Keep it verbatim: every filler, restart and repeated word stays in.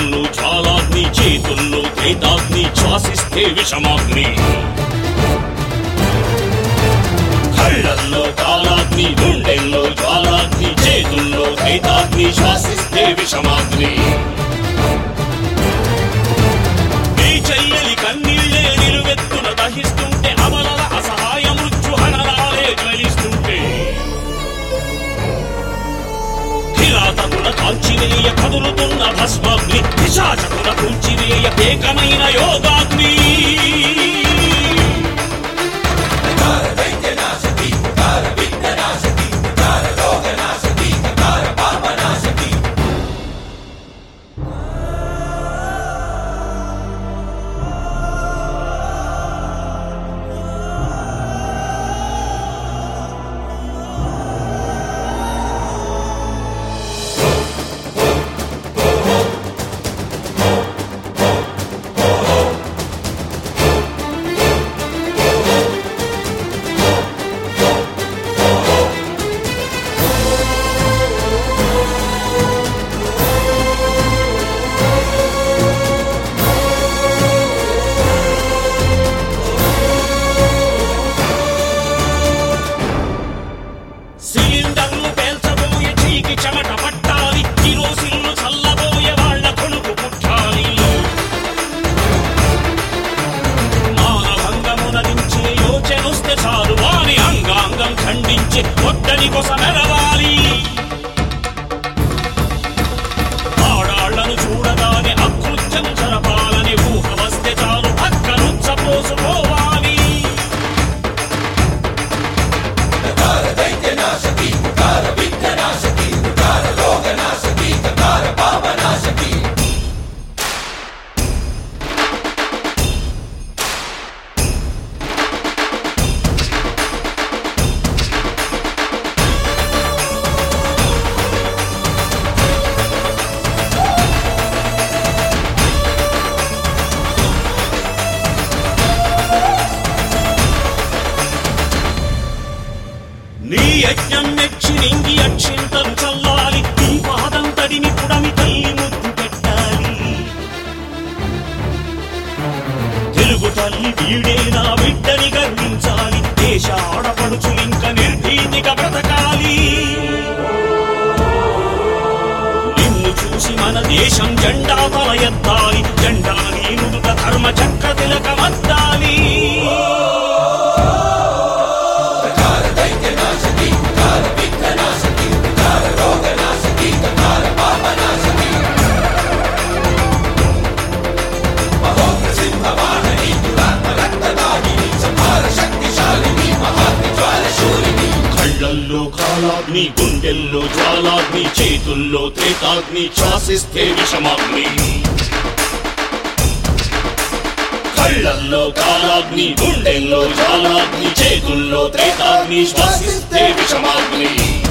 గుండెల్లో జ్వాలాగ్ని చేతుల్లో త్రేతాగ్ని శ్వాసిస్తే విషమాగ్ని కళ్ళల్లో కాలాగ్ని గుండెల్లో జ్వాలాగ్ని చేతుల్లో త్రేతాగ్ని శ్వాసిస్తే విషమాగ్ని నీ చెల్లెలి కన్నీళ్లే నిలువెత్తున దహిస్తుంటే అమలల అసహాయ మృత్యుహనరాలే జ్వలిస్తుంటే కిరాతకుల కాల్చివేయ కదులుతున్న భస్మాగ్ని పిశాచకుల కూల్చివేయ ఏకమైన యోగాగ్ని సిలిండర్లు పేల్చబోయే చీకి చెమట పట్టాలి కిరోసిన్లు చల్లబోయే వాళ్ళ కొనుకు పుట్టాలి మానభంగమునరించే యోచనొస్తే చాలు వాని అంగాంగం ఖండించే కొట్టని కొసమెరవాలి ఆడాళ్లను చూడగానే అకృత్యం జరపాలని ఊహ వస్తే చాలు పక్కనుచ్చపోసుకోవాలి నీ యజ్ఞం మెచ్చి నింగి అక్షింతలు చల్లాలి నీ పాదం తడిని పుడమి తల్లి ముద్దు పెట్టాలి తెలుగు తల్లి వీడే నా బిడ్డని గర్వించాలి దేశ ఆడపడుచులింక నిర్భీతిగా బ్రతకాలి నిన్ను చూసి మన దేశం జెండా తల ఎత్తాలి జెండా నీ నుదుట ధర్మ చక్ర తిలకమద్దాలి కళ్ళల్లో కాలాగ్ని గుండెల్లో జ్వాలాగ్ని చేతుల్లో త్రేతాగ్ని శ్వాసిస్తే విషమాగ్ని కళ్ళల్లో కాలాగ్ని గుండెల్లో జ్వాలాగ్ని చేతుల్లో త్రేతాగ్ని శ్వాసిస్తే విషమాగ్ని